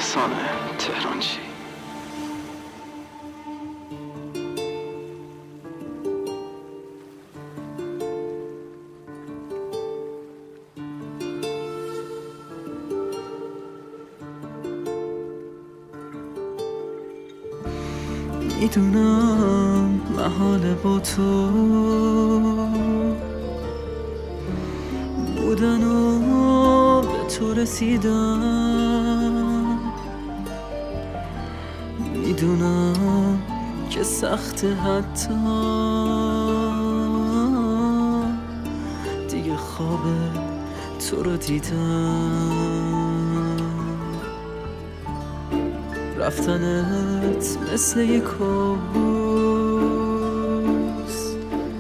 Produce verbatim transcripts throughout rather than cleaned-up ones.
احسانه تهران چی؟ میدونم محاله با تو بودن و به تو رسیدم، میدونم که سخته حتی دیگه خواب تو رو دیدم. رفتنت مثل یک کابوس،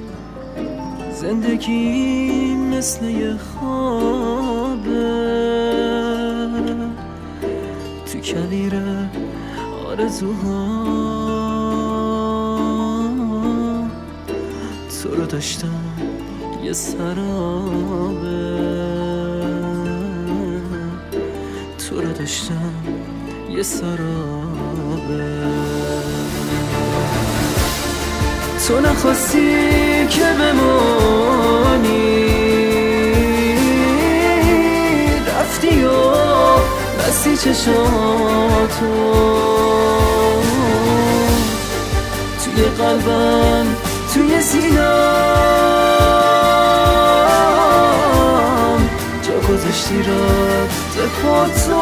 زندگی مثل یک خوابه تو کویر آرزوها. تو رو داشتم یه سرابه، تو رو داشتم یه سرابه. تو نخواستی که بمانی، رفتی و بستی چشاتو توی قلبم، توی سینم جا گذاشتی رفت پاتو.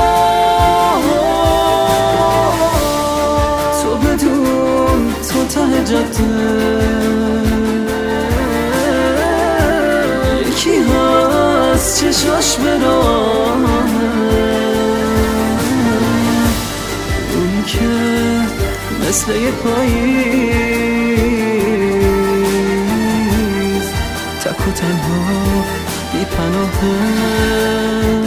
تو بدون تو ته جاده یکی هست چشاش براهه، اون که مثل یه پاییز تک و تنها بی پناهه.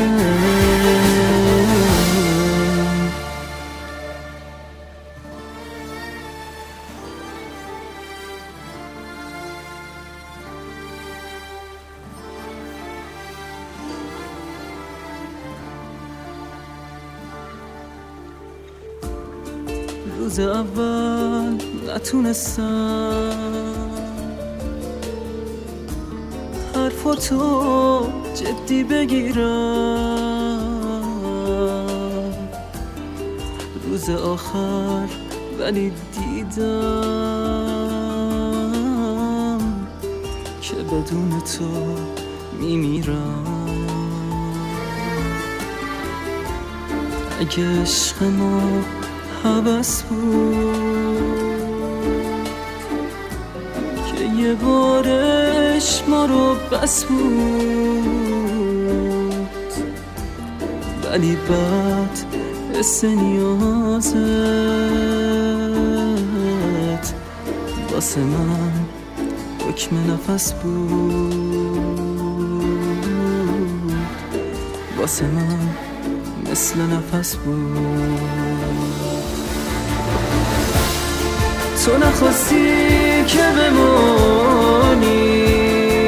روز اول نتونستم حرفاتو جدی بگیرم، روز آخر ولی دیدم که بدون تو میمیرم. اگه عشق ما هوس بود که یه بارش ما رو بس بود، ولی بعد حس نیازت واسه من حکم نفس بود، واسه من مثل نفس بود. تو نخواستی که بمانی،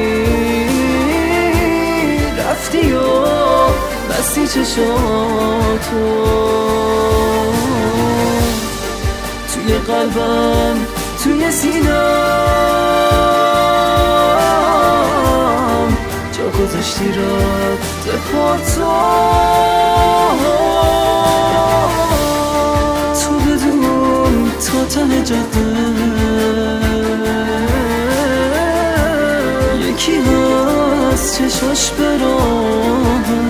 رفتی و بستی چشاتو توی قلبم، توی سینم جا گذاشتی رفت پاتو. تو بدون تو ته جاده یکی هست چشاش براهه،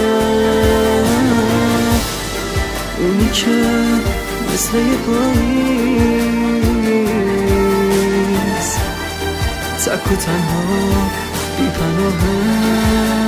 اونی که مثل یه پاییز تک و تنها بی پناهه.